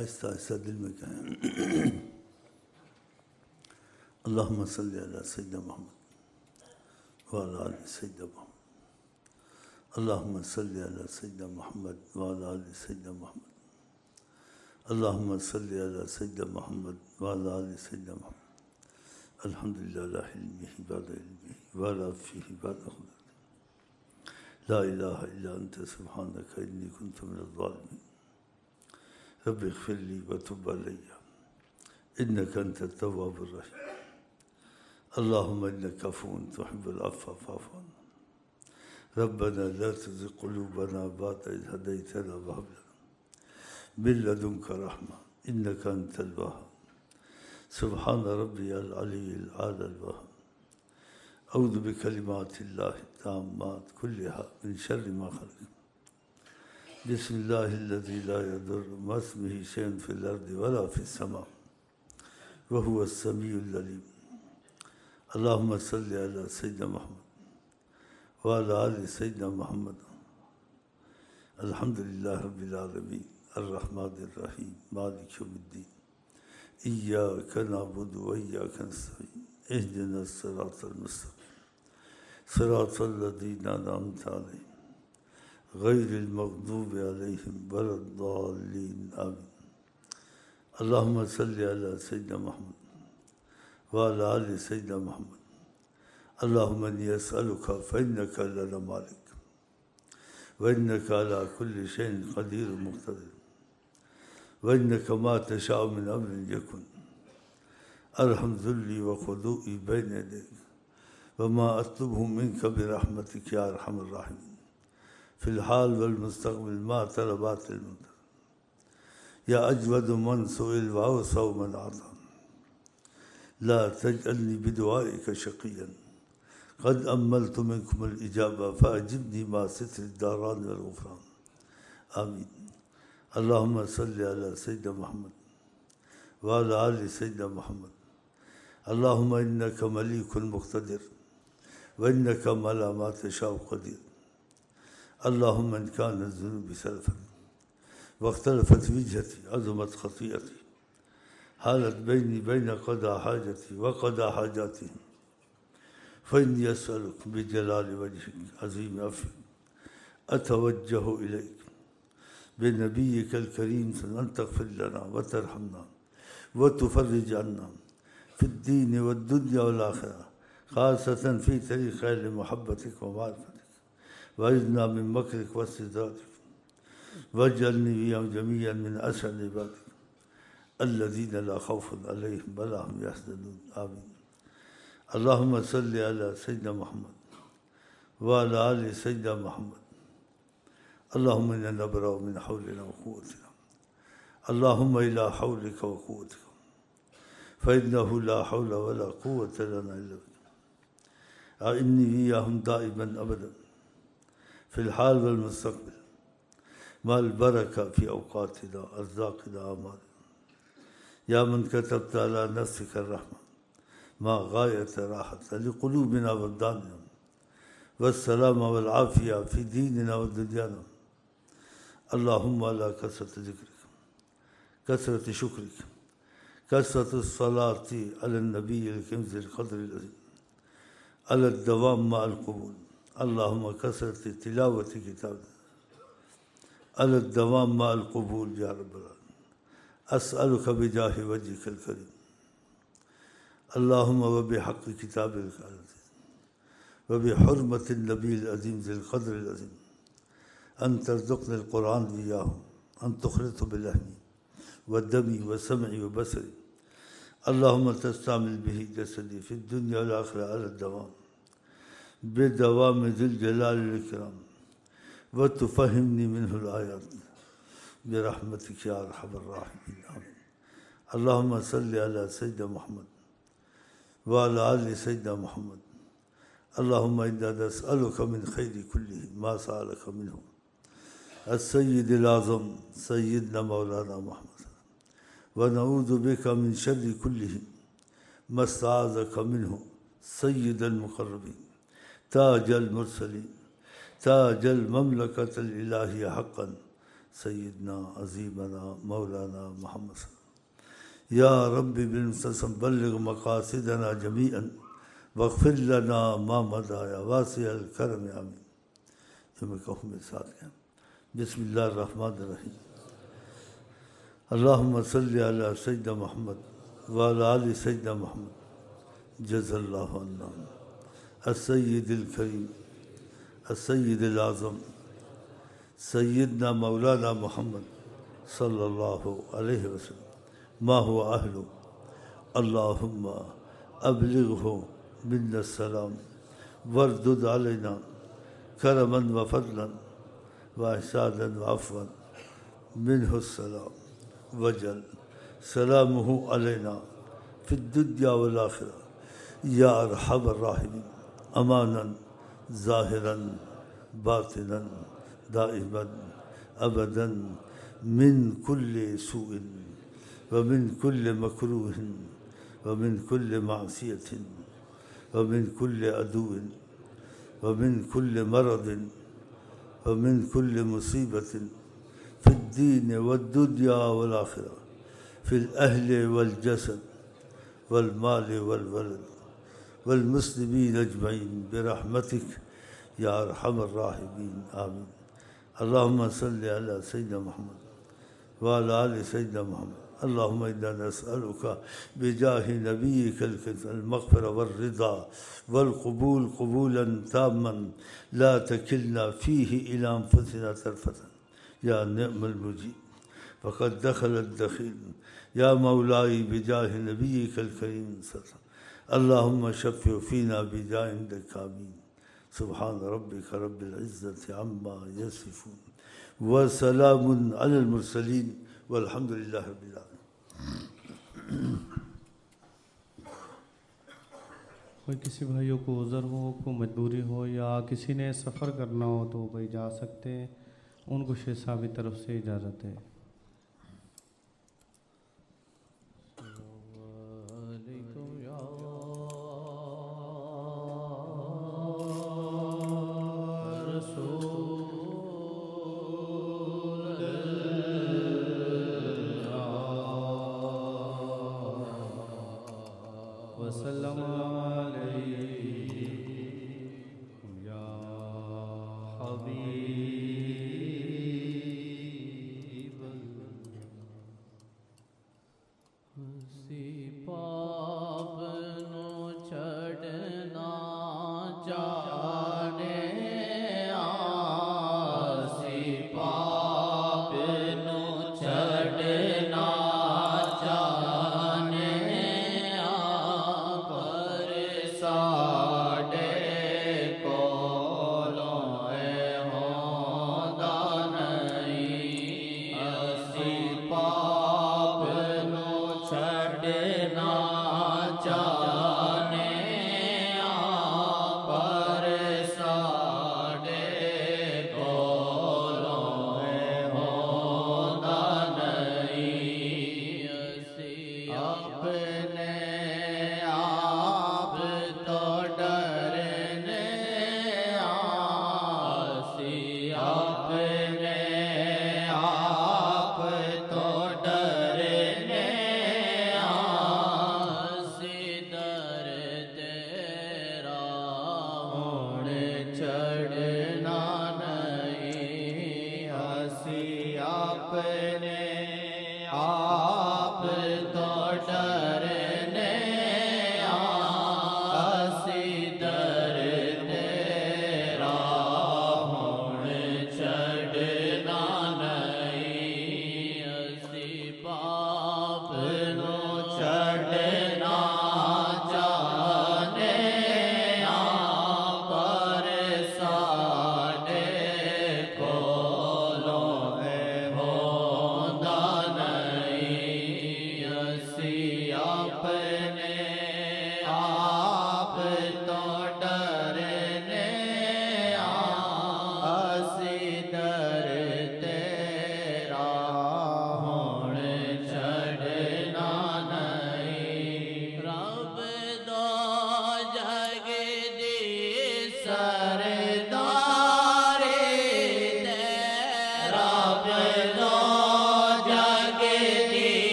آہستہ آہستہ دل میں کہیں اللہم صلی علی سیدنا محمد وعلی آل سیدنا محمد، اللہم صلی علی سیدنا محمد وعلی آل سیدنا محمد، اللہم صلی علی سیدنا محمد وعلی آل سیدنا محمد، الحمدللہ لا علمہ بعد علمہ ولا فیہ بعد قدرتہ، لا الہ الا انت سبحانک انی کنت من الظالمین، رب اغفر لی وتب علی انک انت التواب الرحیم، اللہم انک عفو تحب العفو فاعف عنا، ربنا لا تزغ قلوبنا بعد اذ ہدیتنا وہب لنا من لدنک رحمہ انک انت الوہاب، سبحان ربی العلی الاعلی الوہاب، اعوذ بکلمات اللہ التامات کلہا من شر ما خلق، بسم اللہ الذی لا یضر مع اسمہ شیء فی الارض ولا فی السماء وہو السمیع العلیم، اللہم صلی علی سیدنا محمد وعلی آل سیدنا محمد، الحمدللہ رب العالمین الرحمن الرحیم مالک یوم الدین، ایاک نعبد و ایاک نستعین اہدنا الصراط المستقیم صراط الذین انعمت علیہم غیر المغضوب علیہم ولا الضالین آمین، اللہم صلی علی سیدنا محمد وعلی آل سیدنا محمد، اللہم انی اسألک فإنک لنا مالک وإنک علی کل شیء قدیر مقتدر وإنک ما تشاء من امر یکن، ارحم ذلی وخضوعی بین یدیک وما اطلبہ منک برحمتک یا ارحم الراحمین، فی الحال والمستقبل ما طلبات المنتظر، یا اجود من سئل واوسع من اعطى، لا تجعلنی بدعائک شقیا قد املت منکم الاجابہ فاجبنی ما ستر الداران والغفران، آمین، اللہم صلی علی سیدنا محمد وعلی آل سیدنا محمد، اللہم انک ملیک مقتدر وانک علی ما تشاء قدیر، اللہم ان کان الذنوب سلفا واختلفت وجہتی عظمت خطیئتی حالت بینی بین قضا حاجتی وقضا حاجاتی، فإنی أسألک بجلال وجهک عظیم عفوک أتوجہ إلیک بنبیک الکریم أن تغفر لنا وترحمنا وتفرج عنا في الدين والدنيا والآخرة، خاصة في طريق أهل محبتك ومعرفتك، وأعذنا من مكرك واستدراجك، واجعلني وإياهم جميعا من أسعد عبادك الذين لا خوف عليهم ولا هم يحزنون، آمين، اللهم صل على سيدنا محمد وعلى آل سيدنا محمد، اللهم إنا نبرأ من حولنا وقوتنا، اللهم إلى حولك وقوتك فإنه لا حول ولا قوة لنا إلا بك، أعني وإياهم دائما أبدا في الحال والمستقبل مع البركة في أوقاتنا أرزاقنا أعمالنا، يا من كتبت على نفسك الرحمة ما غاية راحة لقلوبنا وابداننا والسلام والعافية في ديننا ودنيانا، اللهم على كثرة ذكرك كثرة شكرك كثرة الصلاة على النبي الكريم ذي القدر العظيم على الدوام مع القبول، اللهم كثرة تلاوة كتابك على الدوام مع القبول يا رب العالمين، أسألك بجاه وجهك الكريم اللهم وبحق كتابك العزيز وبحرمة النبي العظيم ذي القدر العظيم أن ترزقني القرآن وإياه، أن تخلطه بلحمي ودمي وسمعي وبصري، اللهم تستعمل به جسدي في الدنيا والآخرة على الدوام بدوام ذي الجلال والإكرام، وتفهمني منه الآيات برحمتك يا أرحم الراحمين، آمين، اللهم صل على سيدنا محمد وعلى آل سيدنا محمد، اللهم إنا نسألك من خير كله ما سألك منه السيد الأعظم سيدنا مولانا محمد، ونعوذ بك من شر كله ما استعاذك منه سيد المقربين تاج المرسلين تاج المملكة الإلهية حقا سیدنا عظیمنا مولانا محمد صلی اللہ علیہ وسلم۔ یا رب بالمسلسل بلغ مقاصدنا جمیعا واغفر لنا ما مضى یا واسع الکرم آمین۔ جو میں کہوں میرے ساتھ کہیں، بسم اللہ الرحمن الرحیم۔ اللہم صلی علی سیدنا محمد وعلی آل سیدنا محمد جزا اللہ عنا السید الکریم السید الاعظم سیدنا مولانا محمد صلی اللہ علیہ وسلم ما هو اہلو اللہم ابلغہ منا السلام واردد علینا کرما وفضلا واحسانا وعفوا منہ السلام وجل سلامہ علینا فی الدنیا والآخرہ یا ارحم الراحمین امانا ظاہرا باطنا دائما ابدا من کل سوء ومن کل مکروہ ومن کل معصیۃ ومن کل عدو ومن کل مرض ومن کل مصیبت فی الدین والدنیا والآخرہ فی الاہل والجسد والمال والولد والمسلمین اجمعین برحمتک یا ارحم الراحمین آمین۔ اللہم صلی علی سیدنا محمد وعلی آل سیدنا محمد۔ اللہم انا نسألک بجاہ نبیک المغفرہ والرضا والقبول قبولا تاما لا تکلنا فیہ الی انفسنا طرفة یا نعم المجیب فقد دخل الدخیل یا مولائی بجاہ نبیک الکریم صلی اللہ علیہ وسلم۔ اللہم شفع فینا بجاہ عندک آمین۔ سبحان ربک رب العزت عما یصفون وسلام علی المرسلین والحمد للہ رب العالمین۔ کوئی کسی بھائیوں کو عذر ہو، کوئی مجبوری ہو، یا کسی نے سفر کرنا ہو تو بھائی جا سکتے ہیں، ان کو شیخ صاحب کی طرف سے اجازت ہے۔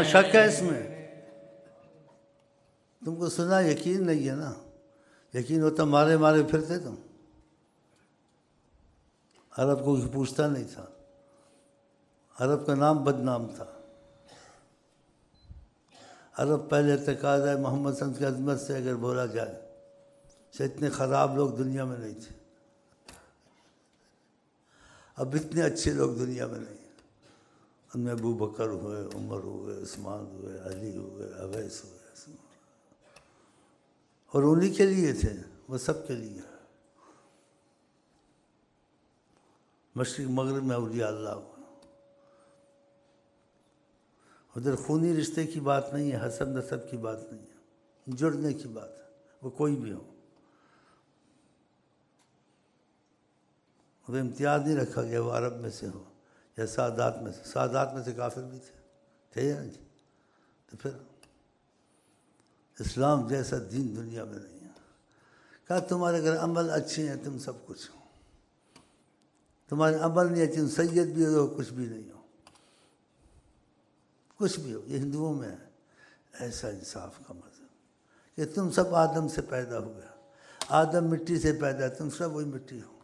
شک ہے اس میں؟ تم کو سنا یقین نہیں ہے نا؟ یقین ہوتا مارے مارے پھرتے تم؟ عرب کو پوچھتا نہیں تھا، عرب کا نام بدنام تھا. عرب پہلے اعتقاد ہے محمد صلی اللہ علیہ وسلم کی عظمت سے اگر بولا جائے سے اتنے خراب لوگ دنیا میں نہیں تھے. اب اتنے اچھے لوگ دنیا میں نہیں ہیں. ان میں ابو بکر ہوئے، عمر ہوئے، عثمان ہوئے، علی ہوئے، اویس ہوئے، اور انہی کے لیے تھے، وہ سب کے لیے. مشرق مغرب میں اولیاء اللہ ہوا. ادھر خونی رشتے کی بات نہیں ہے، حسب نسب کی بات نہیں ہے، جڑنے کی بات ہے، وہ کوئی بھی ہو. وہ امتیاز نہیں رکھا گیا وہ عرب میں سے ہو یا سادات میں سے. سادات میں سے کافر بھی تھے یا نہیں؟ تو پھر اسلام جیسا دین دنیا میں نہیں ہے. کہا تمہارے اگر عمل اچھے ہیں تم سب کچھ ہو، تمہارے عمل نہیں اچھے، سید بھی ہو کچھ بھی نہیں ہو، کچھ بھی ہو. یہ ہندوؤں میں ہے ایسا انصاف کا مذہب کہ تم سب آدم سے پیدا ہوئے، آدم مٹی سے پیدا، تم سب وہی مٹی ہو.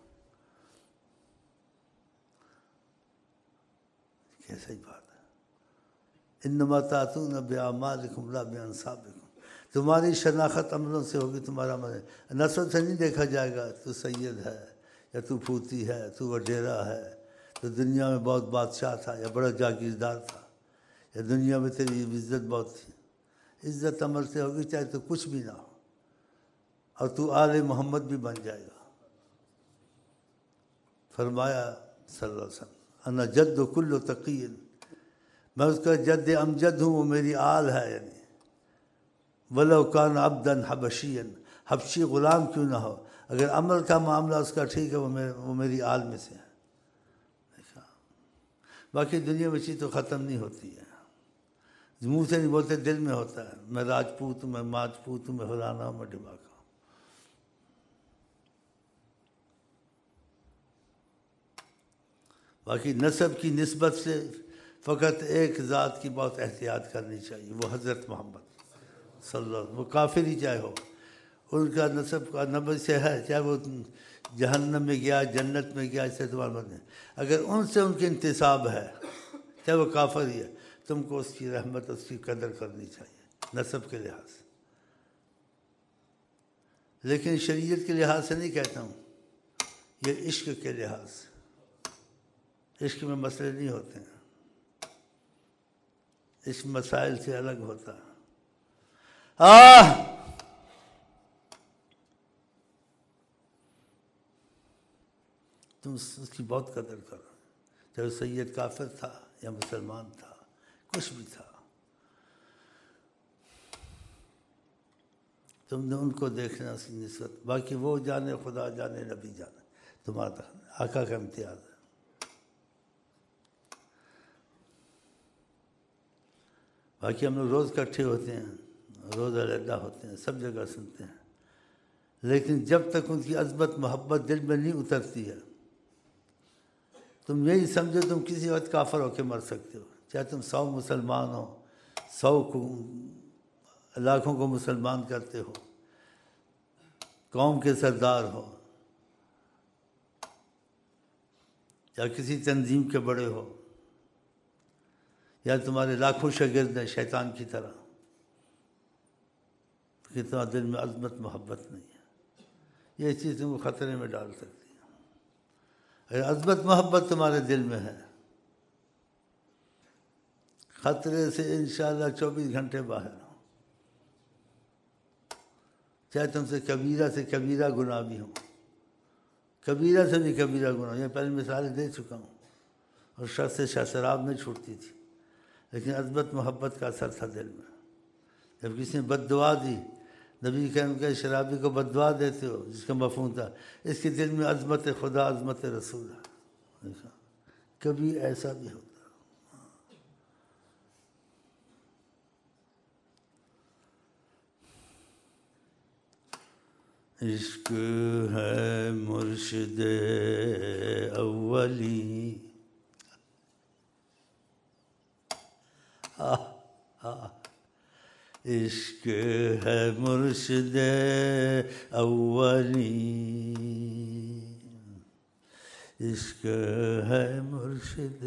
کیسا ہی بات ہے. انما تعتون باعمالکم لا بانسابکم. تمہاری شناخت عملوں سے ہوگی، تمہارا نسل سے نہیں دیکھا جائے گا تو سید ہے یا تو پھوتی ہے، تو وڈیرا ہے، تو دنیا میں بہت بادشاہ تھا یا بڑا جاگیردار تھا، یا دنیا میں تیری عزت بہت تھی. عزت عمل سے ہوگی چاہے تو کچھ بھی نہ ہو، اور تو آل محمد بھی بن جائے گا. فرمایا صلی اللہ علیہ وسلم انا جد کل تقی، میں اس کا جد امجد ہوں، وہ میری آل ہے. یعنی ولو کان عبدا حبشیا، حبشی غلام کیوں نہ ہو، اگر عمل کا معاملہ اس کا ٹھیک ہے وہ میری آل میں سے ہے. باقی دنیا میں چیز تو ختم نہیں ہوتی ہے، منہ سے نہیں بولتے، دل میں ہوتا ہے. میں راجپوت ہوں، میں ماجپوت ہوں، میں فلانا ہوں، میں ڈھماکا ہوں. باقی نسب کی نسبت سے فقط ایک ذات کی بہت احتیاط کرنی چاہیے، وہ حضرت محمد صلی اللہ علیہ وسلم. وہ کافر ہی چاہے ہو، ان کا نسب کا نبی سے ہے، چاہے وہ جہنم میں گیا جنت میں گیا، اس سے تمہارا مطلب نہیں. اگر ان سے ان کی انتساب ہے چاہے وہ کافر ہی ہے، تم کو اس کی رحمت، اس کی قدر کرنی چاہیے نسب کے لحاظ سے. لیکن شریعت کے لحاظ سے نہیں کہتا ہوں، یہ عشق کے لحاظ سے. عشق میں مسئلے نہیں ہوتے ہیں، عشق مسائل سے الگ ہوتا ہے. تم اس کی بہت قدر کرو، چاہے سید کافر تھا یا مسلمان تھا، کچھ بھی تھا. تم نے ان کو دیکھنا اس کی نسبت. باقی وہ جانے، خدا جانے، نبی جانے، تمہارا آقا کا امتیاز ہے. باقی ہم لوگ روز اکٹھے ہوتے ہیں، روز علیحدہ ہوتے ہیں، سب جگہ سنتے ہیں، لیکن جب تک ان کی عظمت محبت دل میں نہیں اترتی ہے، تم یہی سمجھو تم کسی وقت کافر ہو کے مر سکتے ہو. چاہے تم 100 مسلمان ہو، 100 لاکھوں کو مسلمان کرتے ہو، قوم کے سردار ہو، یا کسی تنظیم کے بڑے ہو، یا تمہارے لاکھوں شاگرد ہیں شیطان کی طرح، کہ تمہارے دل میں عظمت محبت نہیں ہے، یہ چیز تم کو خطرے میں ڈال سکتی ہے. اگر عظمت محبت تمہارے دل میں ہے، خطرے سے انشاءاللہ 24 گھنٹے باہر ہو. چاہے تم سے کبیرہ گناہ بھی ہوں، کبیرہ سے بھی کبیرہ گناہ. یہ پہلے مثالیں دے چکا ہوں. اور شخص سے شراب نہیں چھوٹتی تھی، لیکن عظمت محبت کا اثر تھا دل میں. جب کسی نے بد دعا دی، نبی کہ شرابی کو بد دعا دیتے ہو، جس کا مفہوم تھا اس کے دل میں عظمت خدا، عظمت رسول ہے. کبھی ایسا بھی ہوتا. عشق ہے مرشد اولی. عشق ہے مرشد اولی، عشق ہے مرشد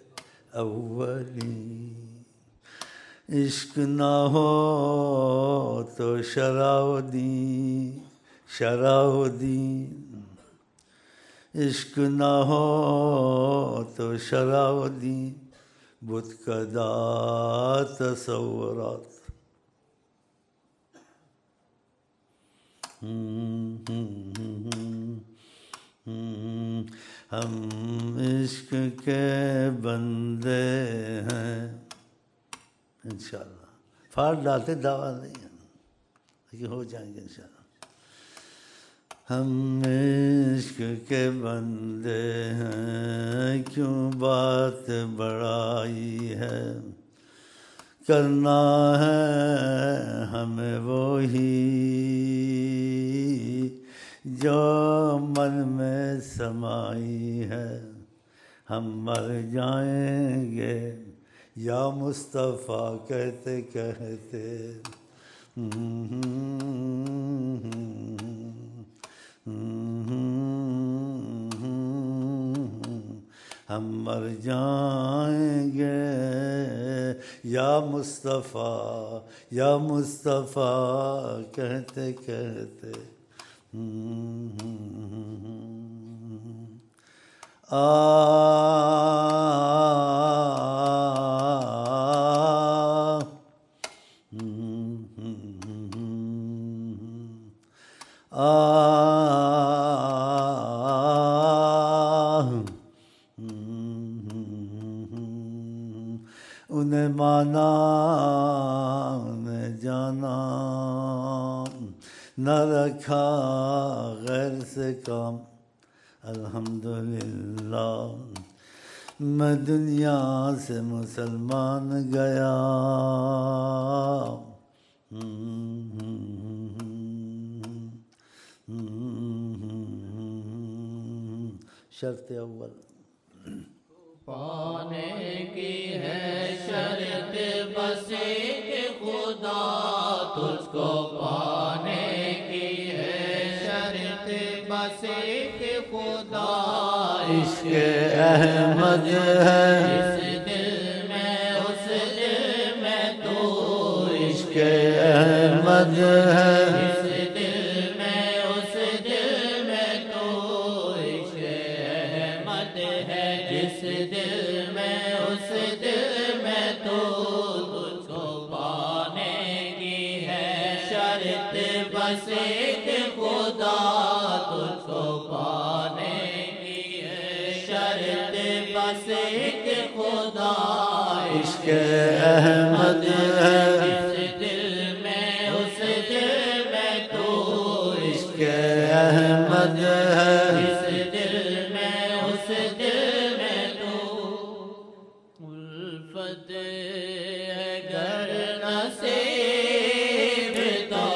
اولی، عشق نہ ہو تو شرابدین، شرابدین، عشق نہ ہو تو شرابدین، بت کدا تصورات، ہم عشق کے بندے ہیں انشاءاللہ، پھاڑ ڈالتے دعویٰ نہیں ہے لیکن ہو جائیں گے انشاءاللہ۔ ہم عشق کے بندے ہیں، کیوں بات بڑائی ہے، کرنا ہے ہمیں وہی جو من میں سمائی ہے، ہم مر جائیں گے یا مصطفیٰ کہتے کہتے، ہم مر جائیں گے یا مصطفیٰ، یا مصطفیٰ کہتے کہتے، انہیں مانا انہیں جانا، نہ رکھا غیر سے کام، الحمدللہ میں دنیا سے مسلمان گیا، شرط اول پانے کی ہے شرط بس ایک خدا، تجھ کو پانے کی ہے شرط بس ایک خدا، عشق احمد ہے اس دل میں اس دل میں تو، عشق احمد ہے اس دل میں اس دل میں تو، عشق احمد ہے جس دل میں اس دل میں تو، تجھ کو پانے کی ہے شرط بس ایک خدا، تجھ کو پانے کی ہے شرط بس ایک خدا، عشق احمد ہے جس دل میں اس دل میں تو، عشق احمد ہے جس دل میں اس دل میں تو، الفت ہے گر نصیب تو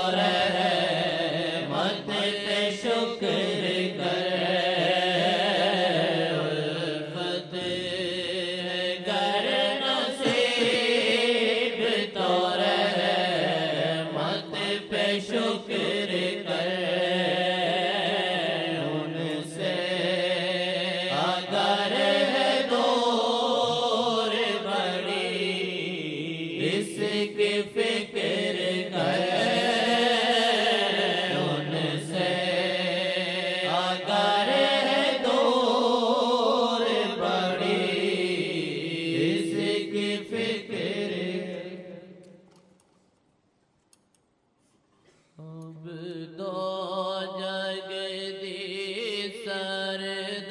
رحمت پہ شکر کر، الفت ہے گر نصیب تو رحمت پہ شکر کر، ان سے اگر ہے دور بڑی اس کی فکر کر، ان سے اگر ہے دور بڑی اس کی فکر، اب تو جگ دی سردار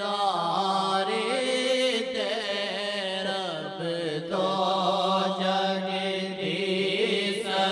تیرا، اب تو جگ دی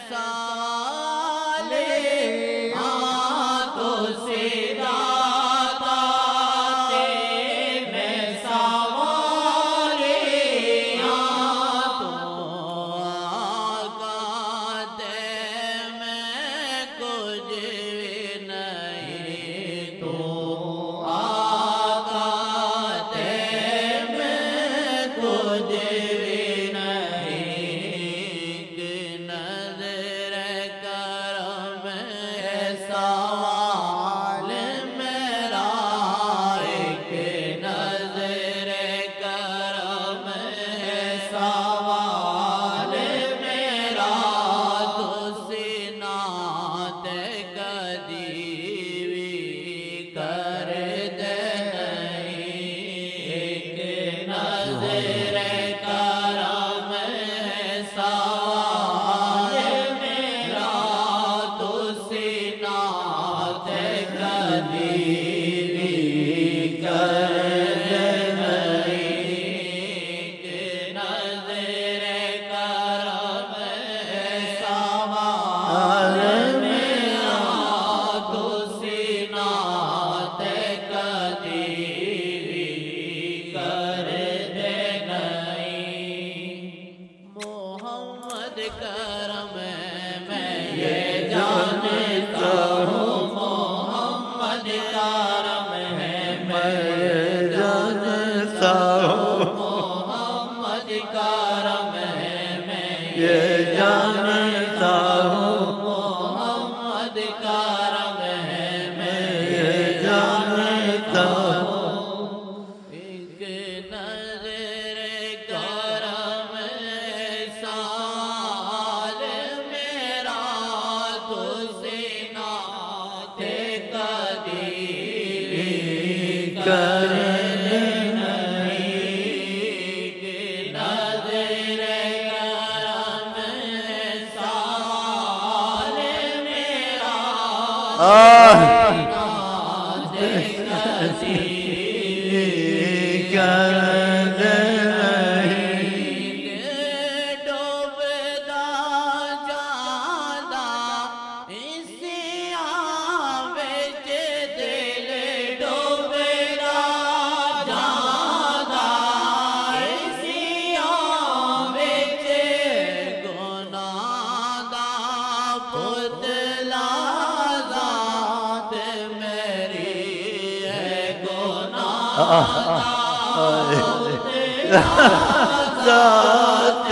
ذات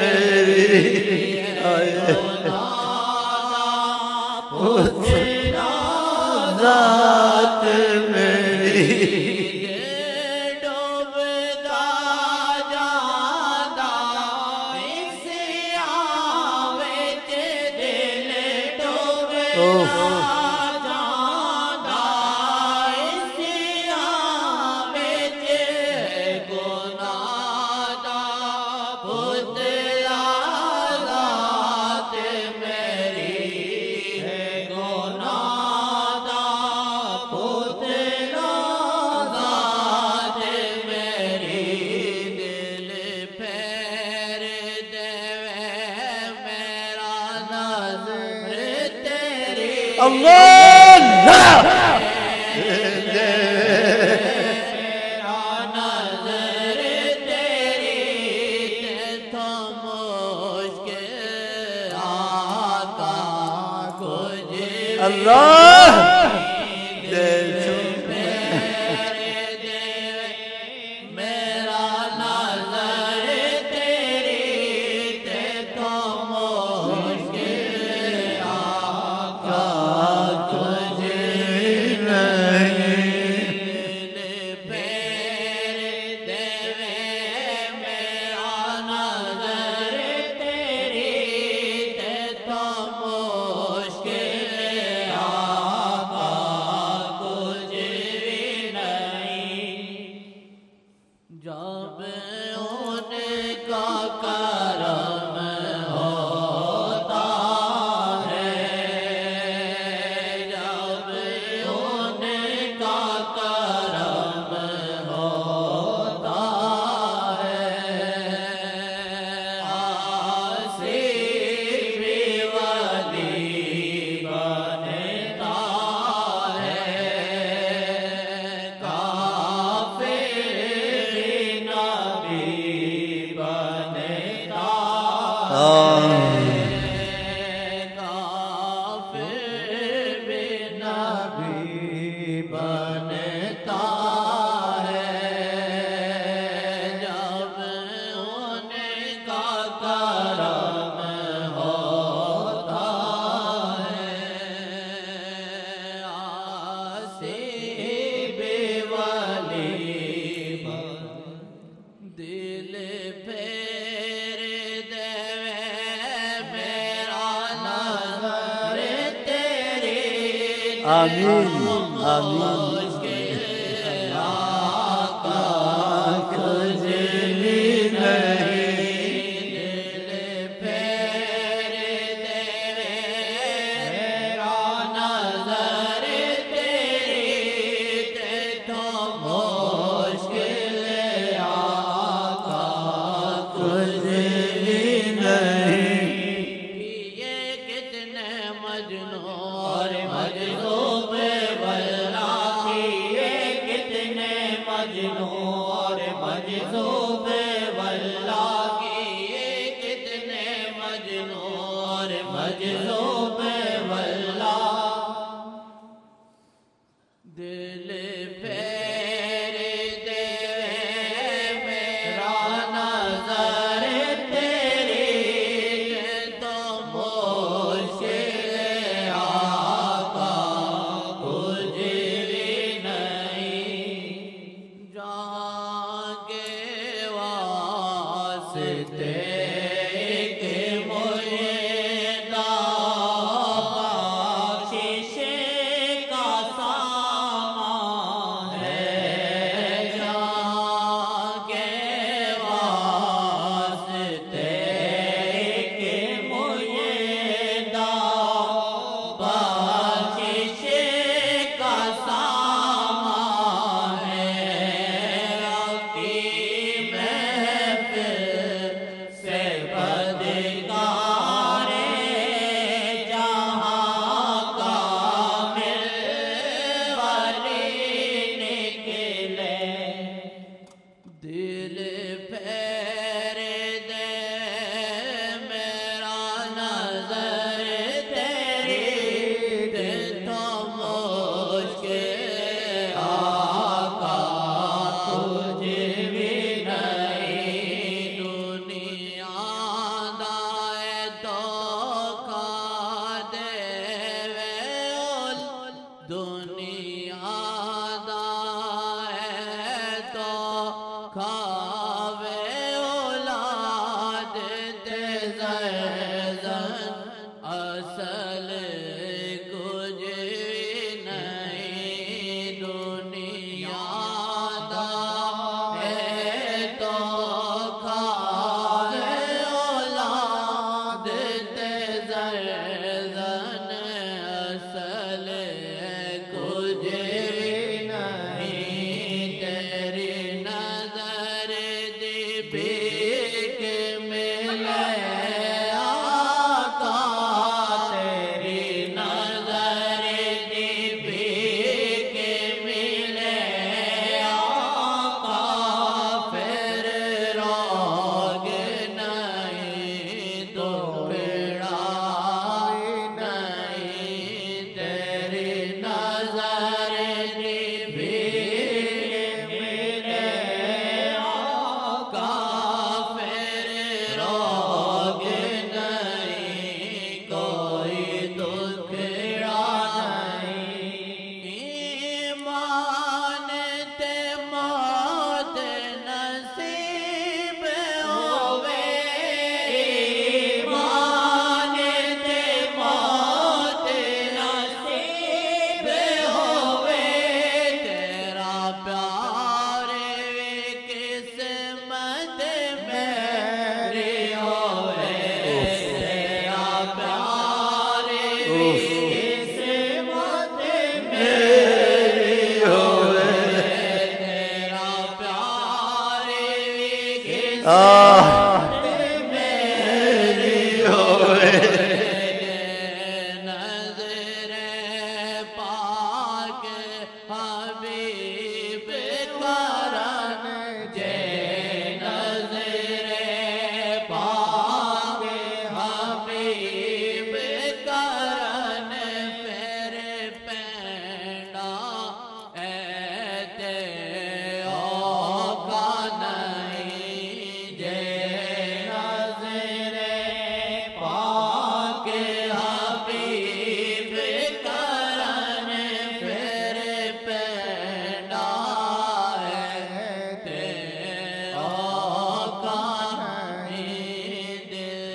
میری ذات میری ڈوبتا جاتا اس آوے دل ڈوبتا آقا آمین آمین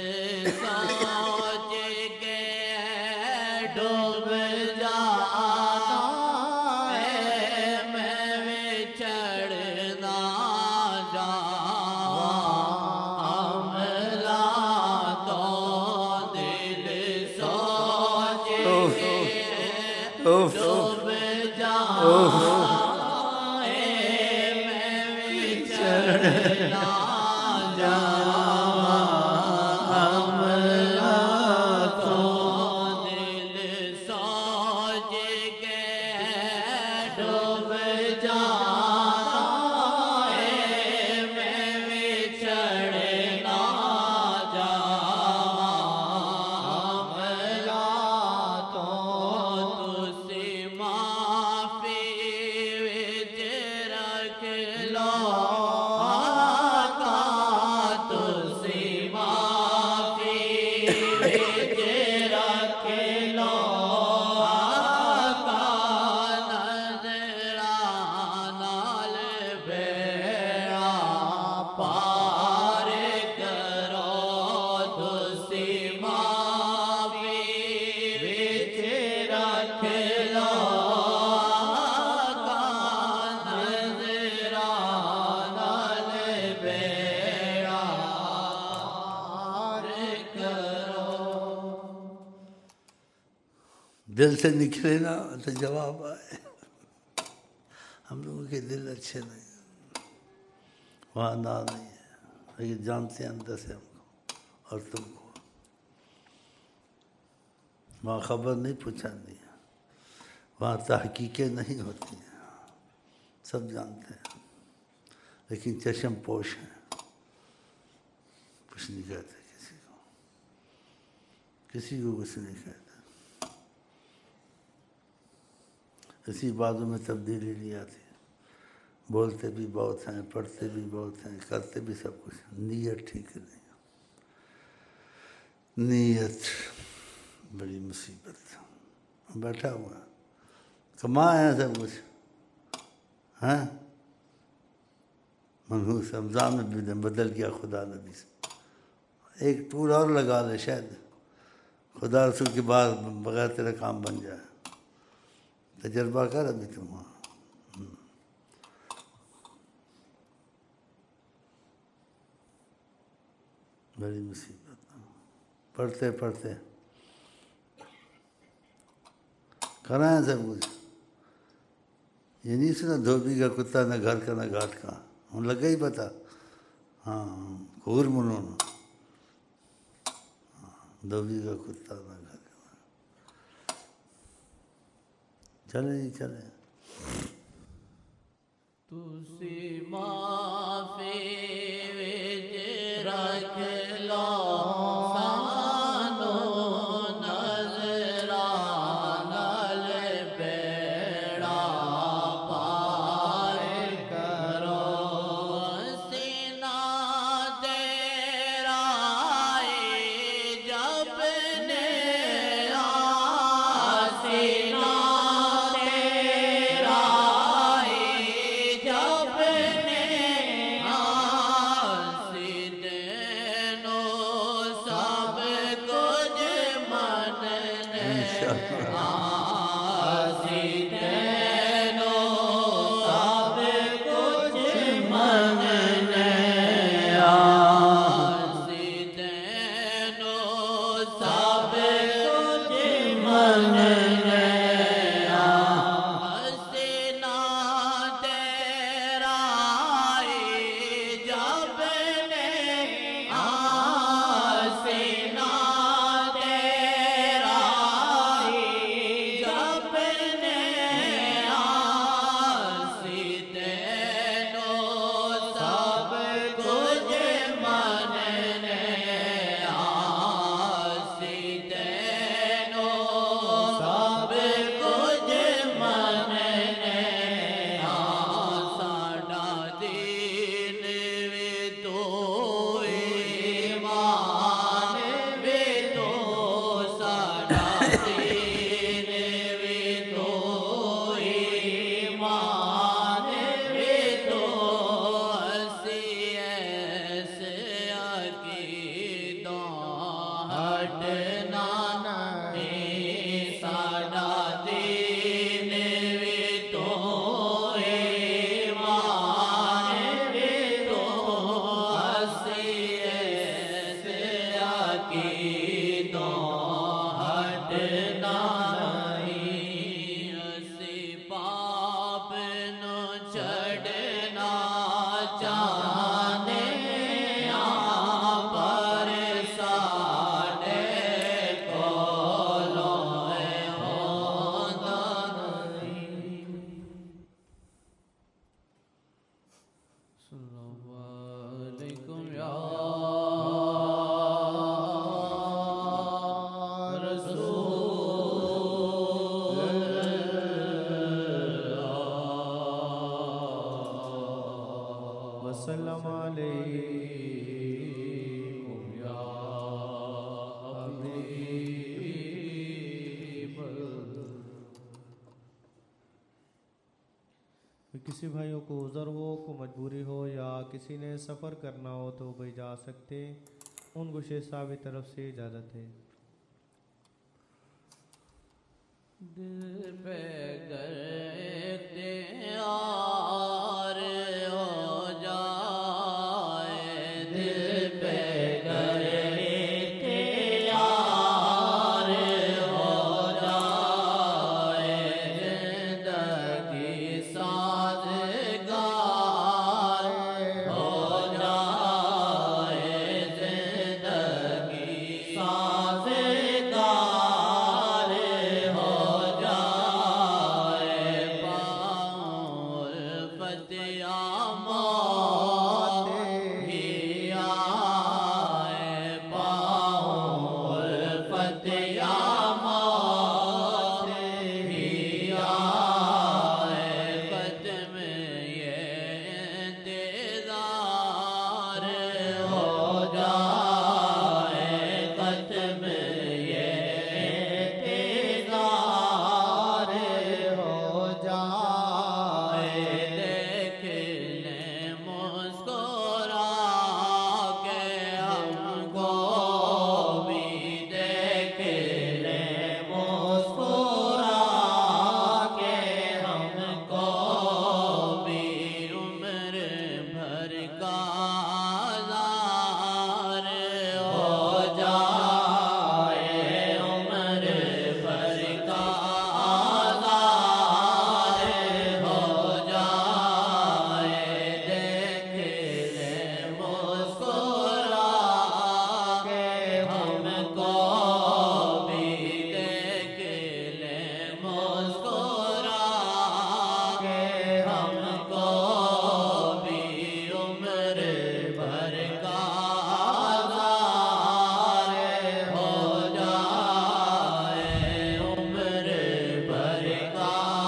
डूब जा اوف ڈوب جائے میں وچھڑ نہ جاواں عملا تو دل سوچ کے ڈوب جائے میں وچھڑ نہ جاواں عملا تو تسی معافی وچ رکھ لو آقا تسی معافی وچ رکھ لو آقا نظراں نال بیڑا پار کرو تسی معافی وچ رکھ لو آقا نظراں نال بیڑا پار کرو دل سے نکلے نا تو جواب آئے. ہم لوگوں کے دل اچھے نہیں ہیں، وہاں نہ نہیں ہے، لیکن جانتے ہیں اندر سے ہم کو اور تم کو. وہاں خبر نہیں پہنچانی ہے، وہاں تحقیقیں نہیں ہوتی ہیں، سب جانتے ہیں، لیکن چشم پوش ہیں، کچھ نہیں کہتے کسی کو کچھ نہیں کہتے. اسی باتوں میں تبدیلی نہیں آتی. بولتے بھی بہت ہیں، پڑھتے بھی بہت ہیں، کرتے بھی سب کچھ، نیت ٹھیک نہیں. نیت بڑی مصیبت. بیٹھا ہوا کمائے ہیں سب کچھ ہیں، منحوس رمضان میں بھی بدل کیا خدا نبی سے. ایک ٹور اور لگا لے شاید خدا رسول کے بعد بغیر تیرا کام بن جائے. تجربہ کر ابھی تم وہاں. بڑی مصیبت. پڑھتے پڑھتے کرائیں سب کچھ. یہ نہیں سنا دھوبی کا کتا نہ گھر کا نہ گھاٹ کا، ہم لگا ہی پتا. ہاں کور منون دھوبی کا کتا نہ گھر کا. چلیں جی چلیں. تسی معافی وچ رکھ لو سانو نظراں نال بیڑا پار کرو. سینہ تیرا جب نے سینہ علیکم یا حبیب اللہ۔ کسی بھائیوں کو عذر ہو، کو مجبوری ہو یا کسی نے سفر کرنا ہو تو بھائی جا سکتے، ان کو شیخ صاحب کی طرف سے اجازت ہے۔ دل پہ گر اختیار ہو جائے، دل پہ گر اختیار ہو جائے، زندگی سازگار ہو جائے، زندگی سازگار ہو جائے، پاؤں الفت یا موت ہی آئے، پاؤں الفت یا موت ہی آئے، قدم یہ انتظار ہو جائے، قدم یہ انتظار ہو جائے، دیکھ لیں مسکرا کے ہم کو بھی، دیکھ لیں مسکرا کے ہم کو بھی، عمر بھر کا آزار ہو جائے، عمر بھر کا آزار ہو جائے، دیکھ لیں مسکرا کے ہم کو بھی، دیکھ لیں مسکرا کے ہم کو بھی، عمر بھر کا آزار ہو جائے، عمر بھر کا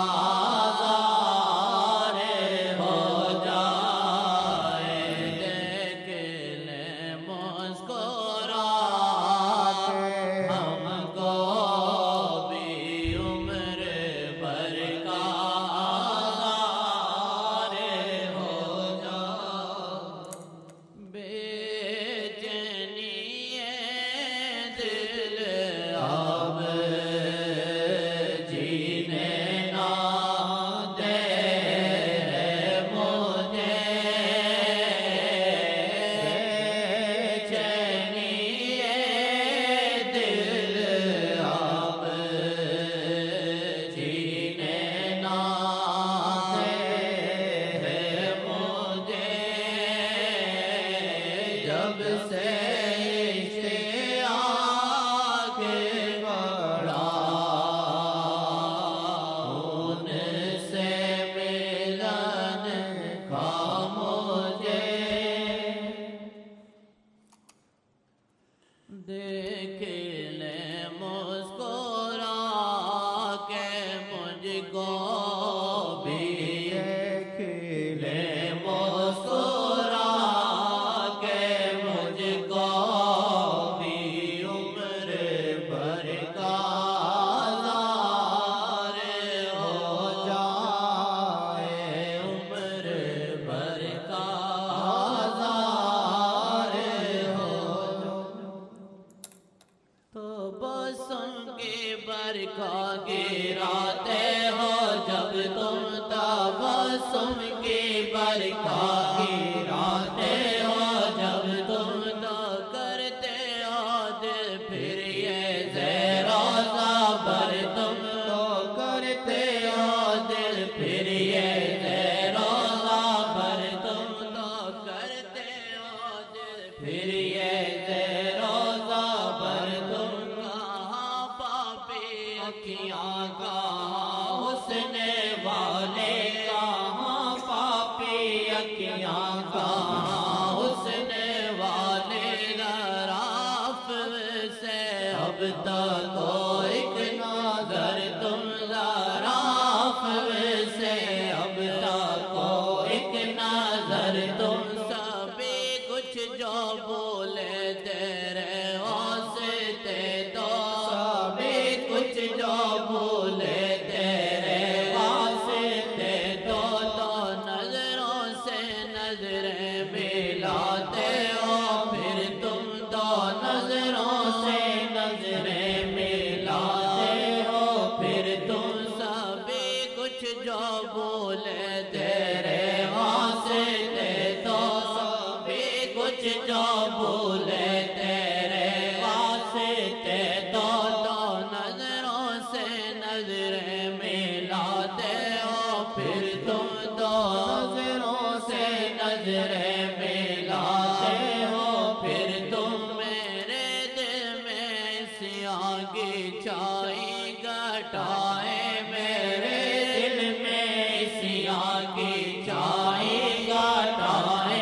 آزار ہو جائے، دیکھ لیں مسکرا کے ہم کو بھی، عمر بھر کا آزار ہو جائے، بے چینی دل اب جینے نہ دے مجھے، چینی دل اب جینے نہ دے مجھے، جب سے آگے بڑھا ان سے ملن کا مجھے، دیکھ لیں مسکرا کے مجھ کو بھی، دیکھ لیں مسکرا کے مجھ کو بھی، عمر بھر کا آزار ہو جائے، عمر بھر کا آزار ہو جائے، تو بسم کی برکھا گراتے ہو جب تم، تبسم کی برکھا گراتے ہو جب تم، تو کرتے ہو دل پھر یہ زیروزہ بر، تم تو کرتے ہو دل پھر یہ زیروزہ بر، تم تو کرتے ہو دل پھر یہ زیروزہ بر، تم کہاں پاپی اکھیاں کہاں حسن والے، کہاں پاپی اکھیاں کہاں حسن والے، ذراف سے اب تک ہو ایک نظر تم، ذراف سے اب تک ہو ایک نظر تم، سبھی की छाई घटाए मेरे दिल में इसियां की छाई घटाए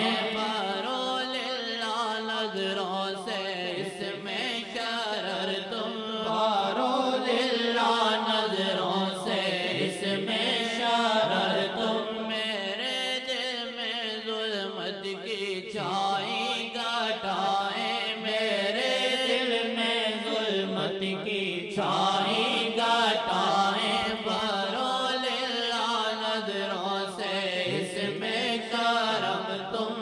बरोलिल्लाह नजरों से इसमें शरर तुम बरोलिल्लाह नजरों से इसमें शरर तुम मेरे दिल में जुल्मत की छाई घटाए मेरे दिल में जुल्मत की छाई घटाए बरोलिल्लाह नजरों से इसमें करम तुम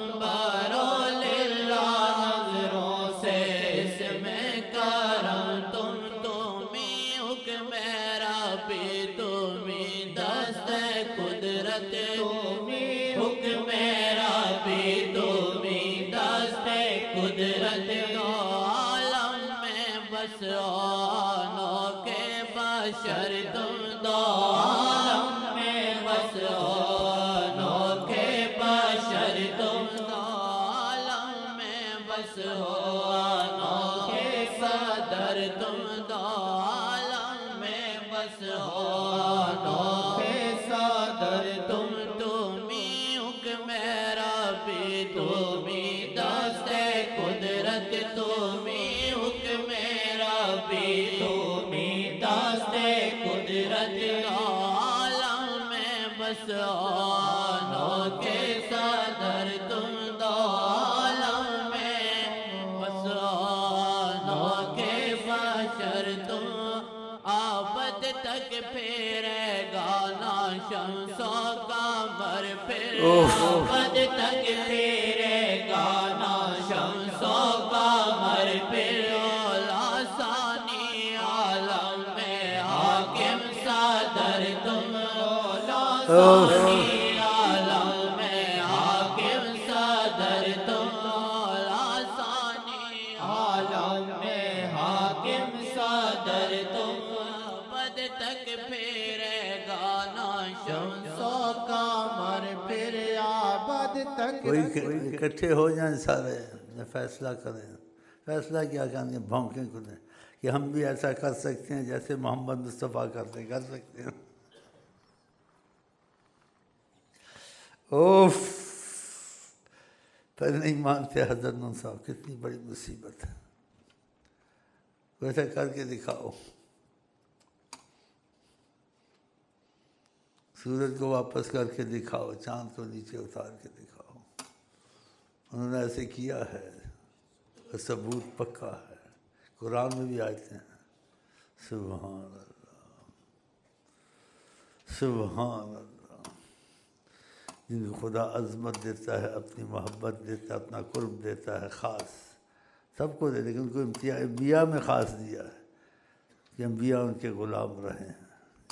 बरोलिल्लाह नजरों से इसमें करम तुम्ही हुक्म मेरा भी तुम्ही दस्त कुदरत तुम्ही हुक्म मेरा भी तुम्ही दस्त कुदरत दो आलम में बस अनोखे बशर तुम दो आलम में बस अनोखे बशर तुम दो आलम में बस अनोखे सदर तुम दो आलम में बस अनोखे सदर तुम्ही हुक्म मेरा भी तुम्ही दस्ते कुदरत तुम्ही हुक्म मेरा भी तुम्ही दस्ते कुदरत आलम में बस अनोखे सदर तुम दो आलम में बस अनोखे बशर तुम आबद तक फेरेगा ना शम्सो कमर फिर आबद तक फेरेगा ना शम्सो कमर फिर लासानी आलम में हाकिम सदर तुम लासानी आलम में हाकिम सदर तुम लासानी आलम में हाकिम सदर तुम पद तक फेरेगा ना शम्सो कमर फिर आबद तक कोई इकट्ठे हो जाएं सारे फैसला करें। फैसला क्या करेंगे, भौंकें खुदें कि हम भी ऐसा कर सकते हैं जैसे मोहम्मद मुस्तफ़ा करते कर सकते हैं। ओफ, फिर नहीं मानते हज़रत नून साहब, कितनी बड़ी मुसीबत है। वैसा करके दिखाओ, सूरज को वापस करके दिखाओ, चांद को नीचे उतार के दिखाओ। उन्होंने ऐसे किया है, सबूत पक्का है, कुरान में भी आयते हैं। सुभान अल्लाह, सुभान अल्लाह। जिनको खुदा अज़मत देता है, अपनी मोहब्बत देता है, अपना कुर्ब देता है, ख़ास सबको दे, लेकिन उनको इम्तियाज़ अंबिया में ख़ास दिया है कि अंबिया उनके ग़ुलाम रहे हैं।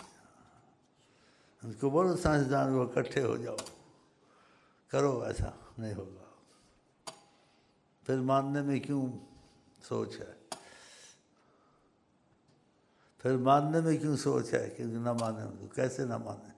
उनको बोलो साइंसदान को इकट्ठे हो जाओ, करो, ऐसा नहीं होगा। फिर मानने में क्यों सोच है, फिर मानने में क्यों सोच है कि ना माने उनको, कैसे ना माने।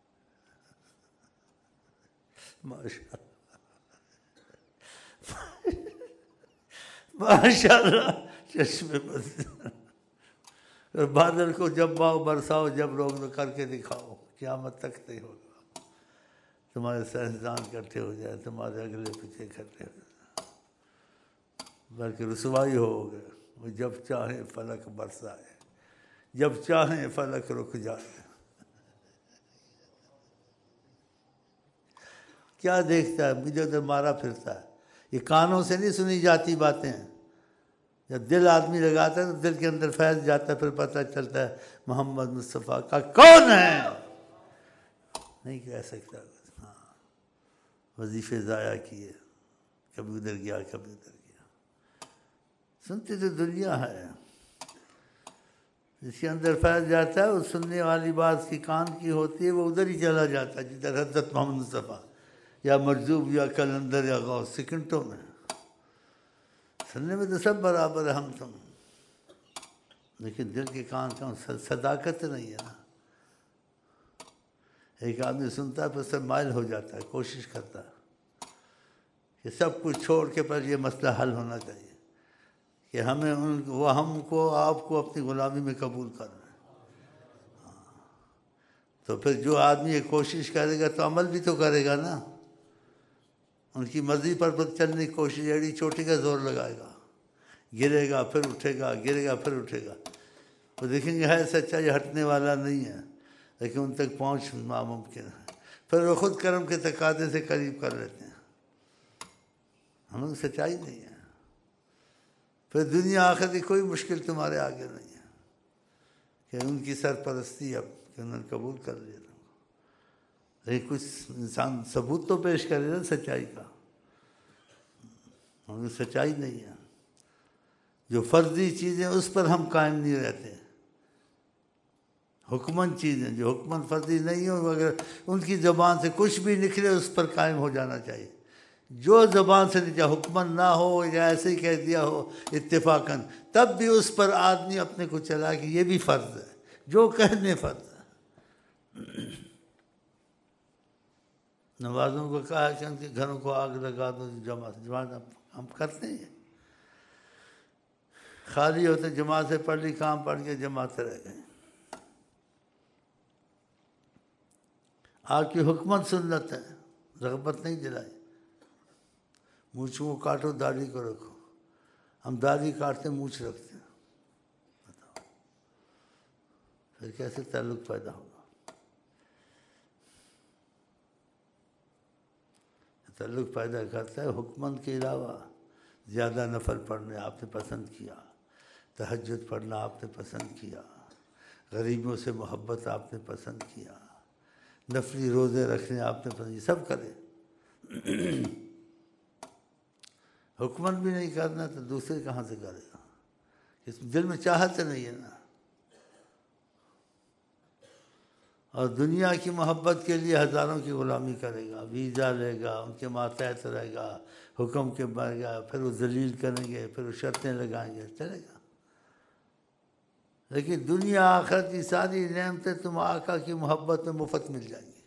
माशाअल्लाह चश्मे बस। और बादल को जब बरसाओ, जब रोक दो, करके दिखाओ, क़यामत तक नहीं होगा। तुम्हारे साइंसदान इकट्ठे हो जाए, तुम्हारे अगले पीछे इकट्ठे हो जाए, बल्कि रुसवाई होगे। वो जब चाहे फलक बरसाए, जब चाहे फलक रुक जाए। क्या देखता है, मुझे उधर मारा फिरता है। ये कानों से नहीं सुनी जाती बातें हैं। जब दिल आदमी लगाता है तो दिल के अंदर फैल जाता है, फिर पता चलता है मोहम्मद मुस्तफ़ा का कौन है। नहीं कह सकता। हाँ, वजीफे ज़ाया किए, कभी उधर गया, कभी उधर गया। सुनती तो दुनिया है, जिसके अंदर फैल जाता है, वो सुनने वाली बात की कान की होती है, वो उधर ही चला जाता है जिधर हज़रत मोहम्मद मुस्तफ़ा या मरजूब या कलंदर या गौस, सेकंडों में। सुनने में तो सब बराबर है हम तुम, लेकिन दिल के कान का सदाकत नहीं है ना। एक आदमी सुनता है फिर सब माइल हो जाता है, कोशिश करता है कि सब कुछ छोड़ के पर ये मसला हल होना चाहिए, کہ ہمیں وہ ہم کو آپ کو اپنی غلامی میں قبول کر رہے ہیں۔ تو پھر جو آدمی یہ کوشش کرے گا تو عمل بھی تو کرے گا نا، ان کی مرضی پر چلنے کی کوشش، ایڑی چوٹی کا زور لگائے گا، گرے گا پھر اٹھے گا، گرے گا پھر اٹھے گا، وہ دیکھیں گے ہے سچا یہ ہٹنے والا نہیں ہے، لیکن ان تک پہنچ ناممکن ہے، پھر وہ خود کرم کے تقاضے سے قریب کر لیتے ہیں۔ ہم لوگ سچائی نہیں ہے، پھر دنیا آخر کی کوئی مشکل تمہارے آگے نہیں ہے کہ ان کی سرپرستی اب کہ انہوں نے قبول کر لیا، لیکن کچھ انسان ثبوت تو پیش کرے نا سچائی کا، ہم سچائی نہیں ہے۔ جو فرضی چیزیں اس پر ہم قائم نہیں رہتے، حکمن چیزیں جو حکمن فرضی نہیں ہو، اگر ان کی زبان سے کچھ بھی نکلے اس پر قائم ہو جانا چاہیے، جو زبان سے نکلا حکمن نہ ہو یا ایسے ہی کہہ دیا ہو اتفاقاً، تب بھی اس پر آدمی اپنے کو چلا کہ یہ بھی فرض ہے، جو کہنے فرض ہے۔ نمازوں کو کہا کہ ان کے گھروں کو آگ لگا دو، جماعت ہم کرتے ہیں، خالی ہوتے جماعت سے پڑھ لی، کام پڑھ کے جماعت رہ گئے۔ آپ کی حکمت سنت ہے، رغبت نہیں دلائی، مونچھوں کو کاٹو داڑھی کو رکھو، ہم داڑھی کاٹتے مونچھ رکھتے ہیں، بتاؤ پھر کیسے تعلق پیدا ہوگا؟ تعلق پیدا کرتا ہے حکمن کے علاوہ زیادہ نفل پڑھنے آپ نے پسند کیا، تہجد پڑھنا آپ نے پسند کیا، غریبوں سے محبت آپ نے پسند کیا، نفلی روزے رکھنے آپ نے پسند، یہ سب کرے۔ حکمن بھی نہیں کرنا تو دوسرے کہاں سے کرے گا؟ اس دل میں چاہت نہیں ہے نا، اور دنیا کی محبت کے لیے ہزاروں کی غلامی کرے گا، ویزا لے گا، ان کے ماتحت رہے گا، حکم کے بڑھ گا، پھر وہ ذلیل کریں گے، پھر وہ شرطیں لگائیں گے، چلے گا۔ لیکن دنیا آخرت کی ساری نعمتیں تم آقا کی محبت میں مفت مل جائیں گی،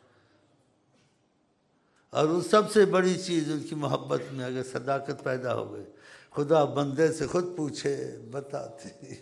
اور وہ سب سے بڑی چیز ان کی محبت میں اگر صداقت پیدا ہو گئی، خدا بندے سے خود پوچھے بتاتے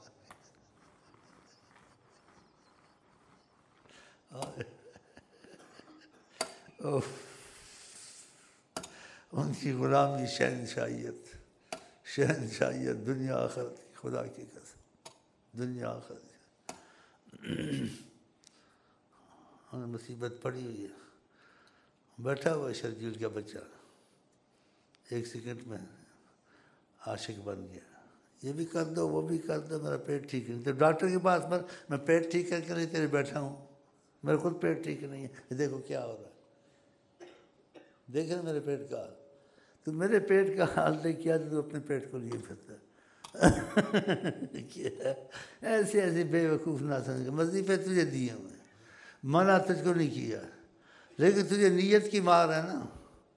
ان کی غلامی شہنشاہیت دنیا آخرت کی، خدا کی قسم دنیا آخرت کی۔ انہیں مصیبت پڑی ہوئی ہے، بیٹھا ہوا شرجیل کا بچہ 1 سیکنڈ میں عاشق بن گیا، یہ بھی کر دو وہ بھی کر دو، میرا پیٹ ٹھیک نہیں، تو ڈاکٹر کے پاس میں پیٹ ٹھیک کر کے نہیں تیرے بیٹھا ہوں، میرے خود پیٹ ٹھیک نہیں ہے، دیکھو کیا ہو رہا ہے، دیکھ رہے میرے پیٹ کا حال، تو میرے پیٹ کا حال دیکھ کیا تو اپنے پیٹ کو لیے پھرتا ہے۔ ایسے ایسے بے وقوف نہ سمجھ، وظیفے تجھے دیے ہوئے، منع تجھ کو نہیں کیا، لیکن تجھے نیت کی مار ہے نا،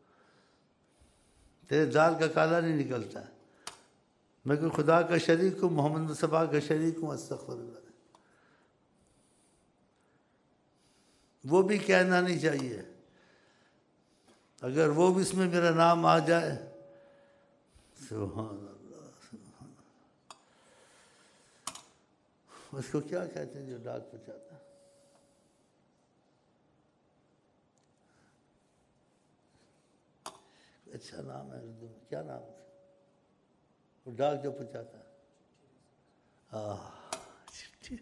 تیرے دال کا کالا نہیں نکلتا، میں کوئی خدا کا شریک ہوں، محمد مصطفیٰ کا شریک ہوں، استغفر اللہ، وہ بھی کہنا نہیں چاہیے، اگر وہ بھی اس میں میرا نام آ جائے، سبحان اللہ سبحان اللہ، اس کو کیا کہتے ہیں جو ڈاک پہنچاتا ہے؟ اچھا نام ہے اردو میں، کیا نام ہے وہ ڈاک جو پہنچاتا ہے؟ چٹھی،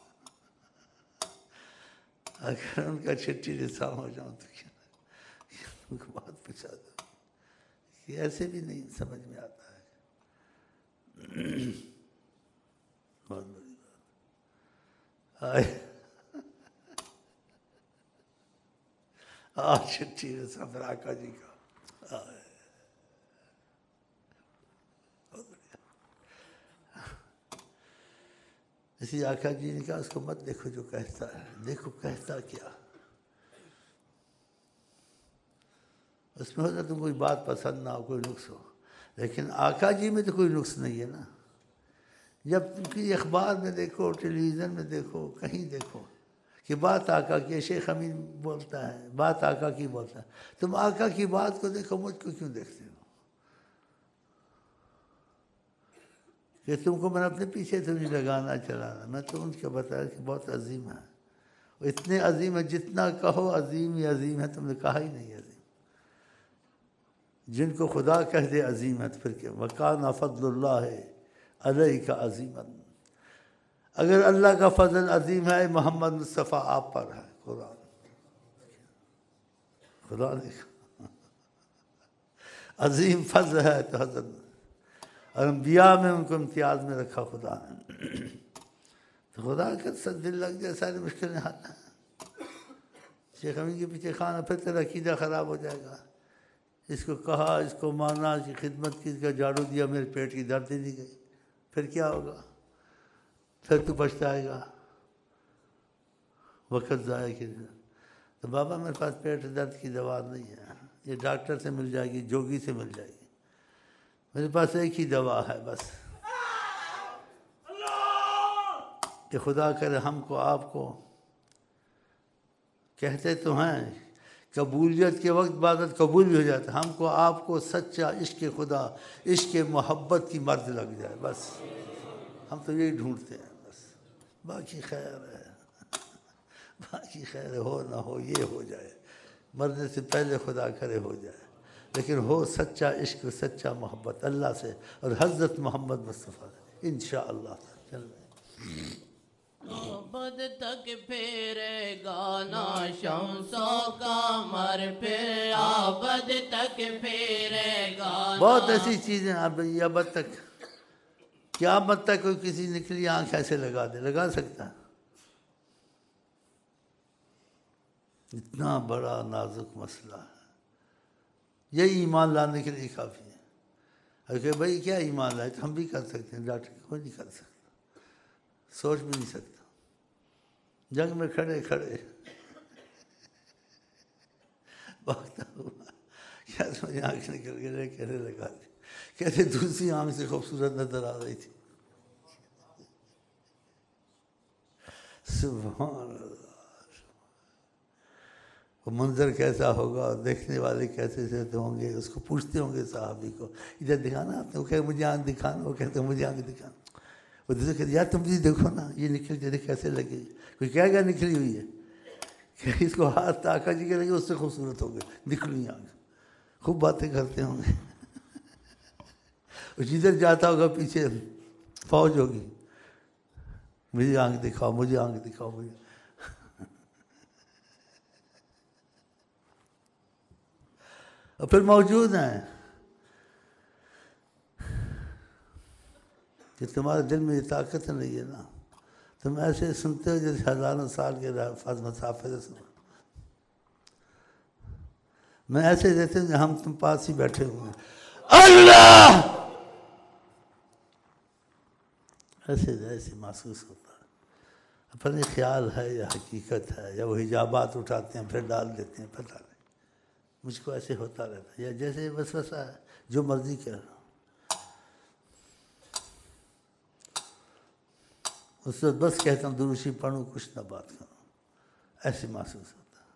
اگر ان کا چٹھی رساں ہو جاؤں تو کیا ان کو بات پہنچا دو، یہ ایسے بھی نہیں سمجھ میں آتا ہے، بہت بڑی بات، چٹھی رساں پھر آقا جی کا، اسی آقا جی نے کہا اس کو مت دیکھو جو کہتا ہے، دیکھو کہتا کیا، اس میں ہوتا تم کوئی بات پسند نہ ہو، کوئی نقص ہو، لیکن آقا جی میں تو کوئی نقص نہیں ہے نا، جب تم کی اخبار میں دیکھو، ٹیلی ویژن میں دیکھو، کہیں دیکھو کہ بات آقا کی، شیخ امین بولتا ہے، بات آقا کی بولتا ہے، تم آقا کی بات کو دیکھو، مجھ کو کیوں دیکھتے ہو؟ کہ تم کو میں نے اپنے پیچھے تو نہیں لگانا چلانا، میں تو ان کو بتایا کہ بہت عظیم ہے، اتنے عظیم ہے جتنا کہو عظیم ہی عظیم ہے، تم نے کہا ہی نہیں عظیم۔ جن کو خدا کہہ دے عظیم ہے تو پھر کیا، وَكَانَ فَضْلُ اللَّهِ عَلَيْكَ عَظِيمًا، اگر اللہ کا فضل عظیم ہے محمد مصطفیٰ آپ پر ہے، قرآن خدا نے عظیم فضل ہے تو حضرت اور انبیاء میں ان کو امتیاز میں رکھا خدا نے، تو خدا کا سچ دل لگ جائے ساری مشکلیں حل ہیں۔ شیخ امین کے پیچھے خانہ پھر تیرا عقیدہ خراب ہو جائے گا، اس کو کہا، اس کو مانا، اس کی خدمت کی، اس کا جھاڑو دیا، میرے پیٹ کی درد ہی نہیں گئی، پھر کیا ہوگا؟ پھر تو پچھتائے گا، وقت ضائع کی۔ تو بابا میرے پاس پیٹ درد کی دوا نہیں ہے، یہ ڈاکٹر سے مل جائے گی، جوگی سے مل جائے گی، میرے پاس ایک ہی دوا ہے بس، کہ خدا کرے ہم کو آپ کو کہتے تو ہیں قبولیت کے وقت عبادت قبول بھی ہو جاتا ہے، ہم کو آپ کو سچا عشق خدا، عشق محبت کی مرض لگ جائے بس، ہم تو یہی ڈھونڈتے ہیں بس، باقی خیر ہے، باقی خیر ہو نہ ہو یہ ہو جائے، مرنے سے پہلے خدا کرے ہو جائے، لیکن ہو سچا عشق، سچا محبت اللہ سے اور حضرت محمد مصطفیٰ سے، انشاءاللہ۔ چل ابد تک پھیرے گانا شمسوں کا مر پھر، ابد تک پھیرے گانا۔ بہت ایسی چیزیں ابد تک، قیامت تک کوئی کسی نکلی آنکھ ایسے لگا دے، لگا سکتا ہے؟ اتنا بڑا نازک مسئلہ ہے، یہی ایمان لانے کے لیے کافی ہے۔ اگر بھائی کیا ایمان لائے تو ہم بھی کر سکتے ہیں، ڈاکٹر کوئی نہیں کر سکتا، سوچ بھی نہیں سکتا، جنگ میں کھڑے کھڑے بھاگتا ہوا، کیا مجھے آنکھ نکل گئے، کیسے لگا دی، کیسے دوسری آنکھ سے خوبصورت نظر آ رہی تھی، سبحان اللہ، وہ منظر کیسا ہوگا، دیکھنے والے کیسے سے ہوں گے، اس کو پوچھتے ہوں گے صحابی کو ادھر دکھانا آپ نے، وہ کہے مجھے آنکھ دکھانا، وہ کہتے ہیں مجھے آنکھ دکھانا، وہ دوسرے کہتے یار تم مجھے دیکھو نا یہ نکل جائے کیسے لگے، کوئی کہے گا نکلی ہوئی ہے، کہ اس کو ہاتھ آقا جی کے لگے اس سے خوبصورت ہو گئے، نکلی آنکھ، خوب باتیں کرتے ہوں گے، وہ جدھر جاتا ہوگا پیچھے فوج ہوگی، مجھے آنکھ دکھاؤ، مجھے آنکھ دکھاؤ، مجھے، اور پھر موجود ہیں کہ تمہارے دل میں یہ طاقت نہیں ہے نا، تم ایسے سنتے ہو جیسے ہزاروں سال کے مسافر سے سنو، میں ایسے دیتے ہوں کہ ہم تم پاس ہی بیٹھے ہوئے ہیں، اللہ ایسے محسوس ہوتا ہے، اپنے خیال ہے یا حقیقت ہے، یا وہ حجابات اٹھاتے ہیں پھر ڈال دیتے ہیں، پتہ نہیں، مجھ کو ایسے ہوتا رہتا ہے، یا جیسے وسوسہ ہے جو مرضی کر، اس وقت بس کہتا ہوں دروشی پڑھوں کچھ نہ بات کروں، ایسے محسوس ہوتا ہے،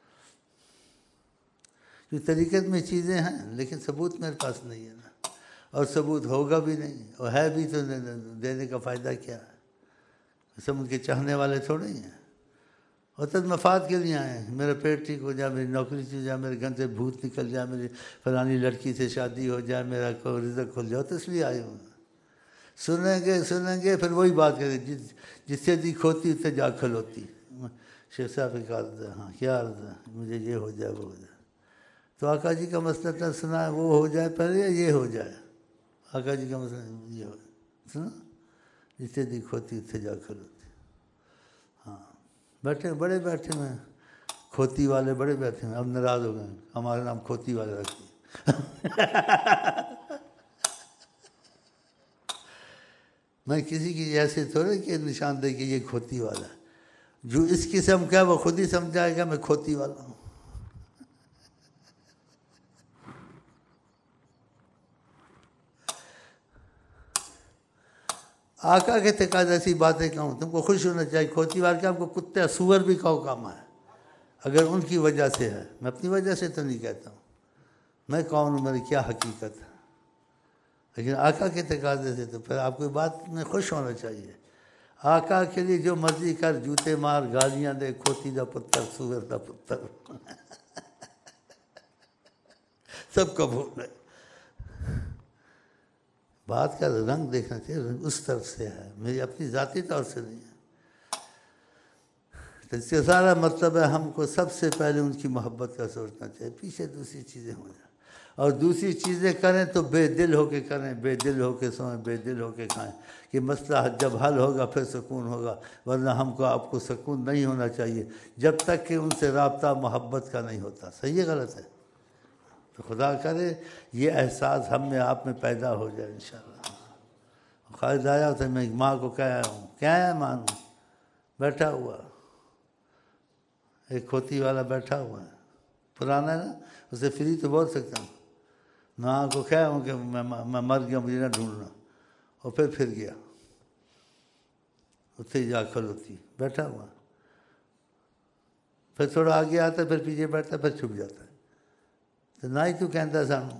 کیونکہ طریقت میں چیزیں ہیں لیکن ثبوت میرے پاس نہیں ہے نا، اور ثبوت ہوگا بھی نہیں، اور ہے بھی تو دینے کا فائدہ کیا ہے، سب ان کے چاہنے والے تھوڑے ہی ہیں، اور تد مفاد کے لیے آئے ہیں، میرا پیٹ ٹھیک ہو جائے، میری نوکری چل جائے، میرے گھر سے بھوت نکل جائے، میری فلانی لڑکی سے شادی ہو جائے، میرا کوئی رزق کھل جائے، تو اس لیے آئے ہوں، سنیں گے پھر وہی بات کریں، جس سے دی کھوتی اس سے جا کھلوتی، شیخ صاحب کا عرض ہے، ہاں کیا عرض ہے، مجھے یہ ہو جائے وہ ہو جائے، تو آقا جی کا مسئلہ تھا سنا ہے، وہ ہو جائے پہلے یا یہ ہو جائے، آقا جی کا مسئلہ یہ ہو جائے، سنا جس سے دی کھوتی اس سے جا کھلوتی، ہاں بیٹھے بڑے بیٹھے ہوئے ہیں، کھوتی والے بڑے بیٹھے ہوئے، اب ناراض ہو گئے، ہمارا نام کھوتی والے رکھتے، میں کسی کی ایسے تھوڑے کہ نشان دے کہ یہ کھوتی والا ہے، جو اس قسم کا وہ خود ہی سمجھائے گا میں کھوتی والا ہوں، آقا کے تقاضے ایسی باتیں کہوں، تم کو خوش ہونا چاہیے، کھوتی والے کے آپ کو کتے سور بھی کہو کام ہے، اگر ان کی وجہ سے ہے، میں اپنی وجہ سے تو نہیں کہتا ہوں، میں کون ہوں، میری کیا حقیقت ہے، لیکن آقا کے تقاضے سے تو پھر آپ کو بات میں خوش ہونا چاہیے. آقا کے لیے جو مرضی کر، جوتے مار، گالیاں دے، کھوتی دا پتر، سور دا پتر، سب قبول ہے. بات کا رنگ دیکھنا چاہیے، رنگ اس طرف سے ہے، میری اپنی ذاتی طور سے نہیں ہے. تو اس کا سارا مطلب ہے ہم کو سب سے پہلے ان کی محبت کا سوچنا چاہیے، پیچھے دوسری چیزیں ہو جائیں. اور دوسری چیزیں کریں تو بے دل ہو کے کریں، بے دل ہو کے سوئیں، بے دل ہو کے کھائیں. کہ مسئلہ جب حل ہوگا پھر سکون ہوگا، ورنہ ہم کو آپ کو سکون نہیں ہونا چاہیے جب تک کہ ان سے رابطہ محبت کا نہیں ہوتا. صحیح ہے غلط ہے؟ تو خدا کرے یہ احساس ہم میں آپ میں پیدا ہو جائے انشاءاللہ. خالد آیا تھا، میں ماں کو کہہ آیا ہوں، کیا ہے مانوں، بیٹھا ہوا ایک کھوتی والا بیٹھا ہوا ہے، پرانا ہے نا، اسے فری تو بول سکتا ہوں. ماں کو کہہ ہوں کہ میں مر گیا، مجھے نہ ڈھونڈنا. اور پھر گیا، اتنے ہی جا کھلوتی بیٹھا ہوا. پھر تھوڑا آگے آتا ہے، پھر پیچھے بیٹھتا ہے، پھر چھپ جاتا ہے. تو نہ ہی تو کہتا سانو.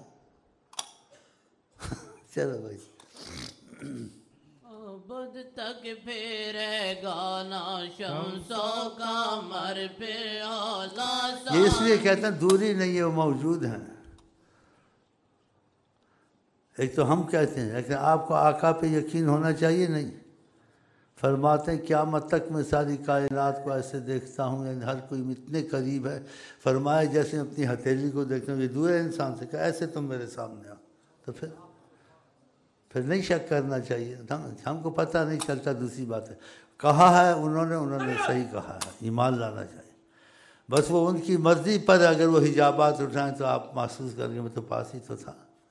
چلو بھائی، ابد تک پھیرے گانا شمس و قمر پہ اعلیٰ. یہ اس لیے کہتے ہیں دوری نہیں ہے، وہ موجود ہیں. ایک تو ہم کہتے ہیں، لیکن آپ کو آقا پہ یقین ہونا چاہیے. نہیں، فرماتے ہیں قیامت تک میں ساری کائنات کو ایسے دیکھتا ہوں، یعنی ہر کوئی اتنے قریب ہے. فرمایا جیسے اپنی ہتھیلی کو دیکھتا ہوں، یہ دور ہے انسان سے، کہ ایسے تم میرے سامنے آؤ. تو پھر نہیں شک کرنا چاہیے. ہم کو پتہ نہیں چلتا. دوسری بات ہے، کہا ہے انہوں نے صحیح کہا ہے، ایمان لانا چاہیے. بس وہ ان کی مرضی پر اگر وہ حجابات اٹھائیں تو آپ محسوس کریں گے میں تو پاس ہی تو تھا.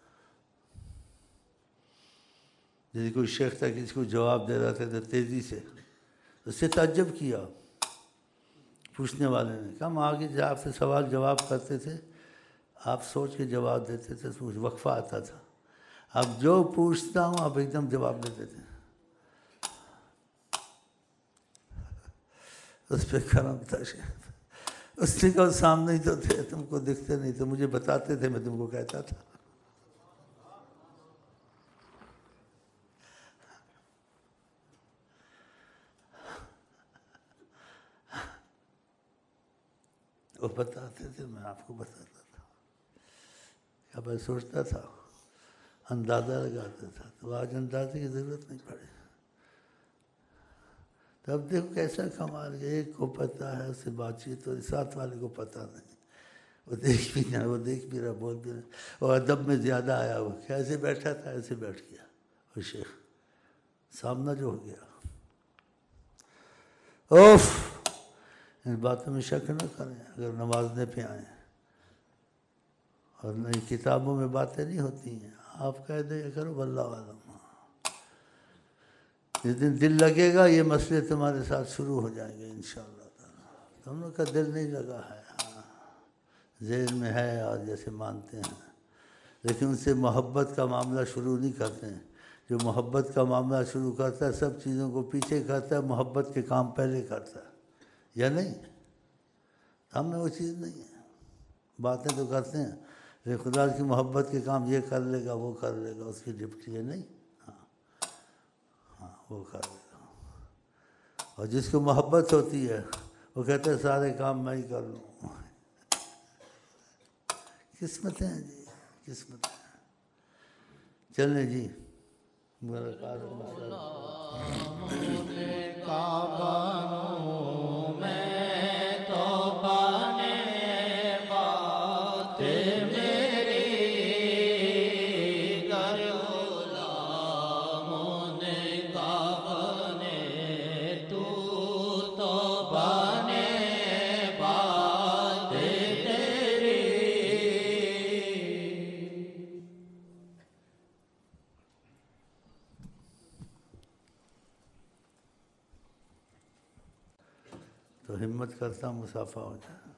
جیسے کوئی شیخ تھا، کسی کو جواب دے رہا تھا تو تیزی سے، اس سے تعجب کیا پوچھنے والے نے. کہا ہم آگے جب آپ سے سوال جواب کرتے تھے، آپ سوچ کے جواب دیتے تھے، کچھ وقفہ آتا تھا. اب جو پوچھتا ہوں آپ ایک دم جواب دے دیتے ہیں. اس پہ کرم تھا شیخ. اس نے کہا سامنے ہی تو تھے، تم کو دکھتے نہیں تو مجھے بتاتے تھے، میں تم کو کہتا تھا. وہ بتاتے تھے، میں آپ کو بتاتا تھا. اب میں سوچتا تھا، اندازہ لگاتا تھا. تو آج اندازے کی ضرورت نہیں پڑی. تو اب دیکھو کیسا کمال ہے، ایک کو پتہ ہے اس سے بات چیت، اور ساتھ والے کو پتہ نہیں. وہ دیکھ بھی رہا، وہ دیکھ بھی رہا، بول بھی رہا. اور ادب میں زیادہ آیا ہوا، کیسے بیٹھا تھا ایسے بیٹھ گیا. اور شیخ سامنا جو ہو گیا. اوف، ان باتوں میں شک نہ کریں. اگر نمازنے پہ آئیں اور نئی کتابوں میں باتیں نہیں ہوتی ہیں، آپ کہہ دیں کرو واللہ عالم. جس دن دل لگے گا یہ مسئلے تمہارے ساتھ شروع ہو جائیں گے انشاءاللہ تعالیٰ. تم لوگ کا دل نہیں لگا ہے، ہاں ذہن میں ہے اور جیسے مانتے ہیں، لیکن ان سے محبت کا معاملہ شروع نہیں کرتے ہیں. جو محبت کا معاملہ شروع کرتا ہے سب چیزوں کو پیچھے کرتا ہے، محبت کے کام پہلے کرتا ہے. یا نہیں؟ ہم میں وہ چیز نہیں ہے. باتیں تو کرتے ہیں لیکن خدا کی محبت کے کام یہ کر لے گا، وہ کر لے گا، اس کی ڈپٹی ہے نہیں. ہاں وہ کر لے گا. اور جس کو محبت ہوتی ہے وہ کہتے ہیں سارے کام میں ہی کر لوں. قسمتیں ہیں جی، قسمتیں. چلیں جی، تو ہمت کرتا ہوں مسافہ ہو جائے.